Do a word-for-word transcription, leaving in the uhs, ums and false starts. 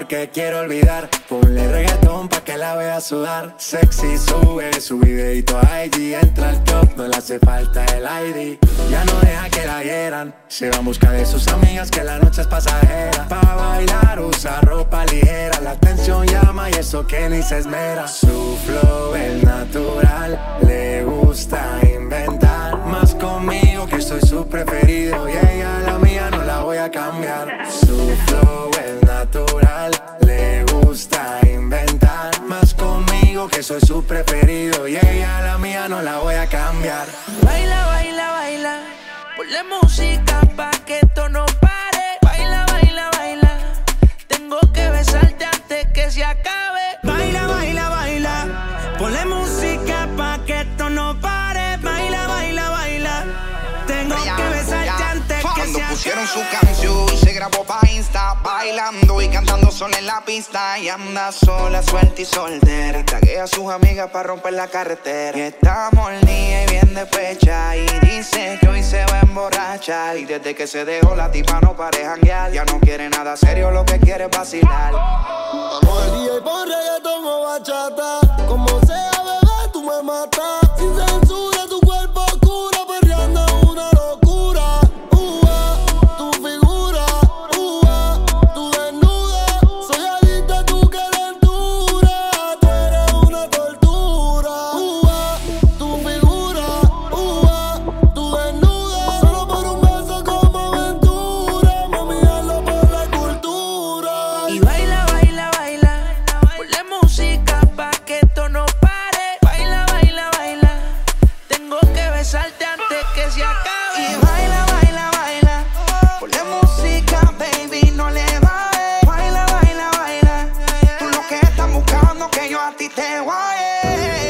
porque quiero olvidar. Ponle reggaetón pa' que la vea sudar. Sexy, sube su videito a I G. Entra al club, no le hace falta el I D. Ya no deja que la hieran. Se va en busca de sus amigas que la noche es pasajera. Pa' bailar usa ropa ligera. La atención llama y eso que ni se esmera. Su flow es natural, le gusta inventar. Más conmigo que soy su preferido. Y ella la mía no la voy a cambiar. Su flow es natural, le gusta inventar. Más conmigo que soy su preferido. Y ella la mía no la voy a cambiar. Baila, baila, baila. Ponle música pa' que esto no pare. Baila, baila, baila. Tengo que besarte antes que se acabe. Baila, baila, baila. Ponle música pa' que esto no pare. Baila, baila, baila. Tengo ya, que besarte ya. antes que Cuando se pusieron acabe. su canción, se grabó pa' Insta, bailando y cantando sola en la pista. Y anda sola, suelta y soltera. Y taguea a sus amigas pa' romper la carretera. Y está molida y bien despecha. Y dice que hoy se va a emborrachar. Y desde que se dejó la tipa no pare janguear. Ya no quiere nada serio, lo que quiere es vacilar. Vamos al D J pon reggaetón o bachata. Como sea, bebé, tú me matas. Sin censura, tu cuerpo oscuro, perreando una locura. Ua, tu figura, ua, tu desnuda. Soy adicta a tu calentura. Tú eres una tortura. Ua, tu figura, ua, tu desnuda. Solo por un beso como aventura. Mami, hazlo por la cultura. Y baila, baila, baila. Ponle música pa' que esto no pare. Baila, baila, baila. Tengo que besarte antes que se acabe. Y baila, baila, baila. Ponle música, baby, no le bajes. Baila, baila, baila. Tú lo que estás buscando que yo a ti te guaye.